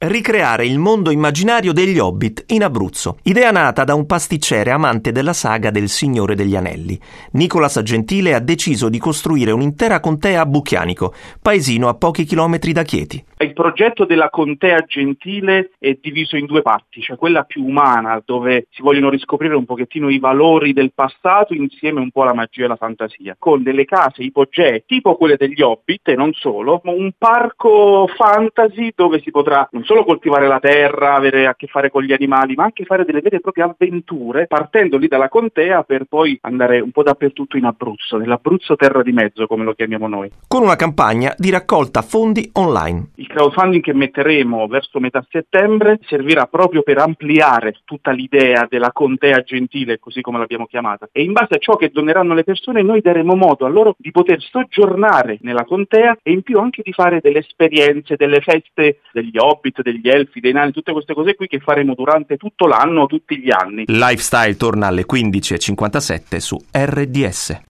Ricreare il mondo immaginario degli Hobbit in Abruzzo. Idea nata da un pasticcere amante della saga del Signore degli Anelli. Nicolas Gentile ha deciso di costruire un'intera contea a Bucchianico, paesino a pochi chilometri da Chieti. Il progetto della contea Gentile è diviso in due parti, cioè quella più umana, dove si vogliono riscoprire un pochettino i valori del passato insieme un po' alla magia e alla fantasia, con delle case ipogee tipo quelle degli Hobbit e non solo, ma un parco fantasy dove si potrà non solo coltivare la terra, avere a che fare con gli animali, ma anche fare delle vere e proprie avventure, partendo lì dalla contea per poi andare un po' dappertutto in Abruzzo, nell'Abruzzo terra di mezzo come lo chiamiamo noi. Con una campagna di raccolta fondi online. Il crowdfunding che metteremo verso metà settembre servirà proprio per ampliare tutta l'idea della contea Gentile, così come l'abbiamo chiamata, e in base a ciò che doneranno le persone noi daremo modo a loro di poter soggiornare nella contea e in più anche di fare delle esperienze, delle feste degli Hobbit, degli Elfi, dei Nani, tutte queste cose qui che faremo durante tutto l'anno, tutti gli anni. Lifestyle torna alle 15:57 su RDS.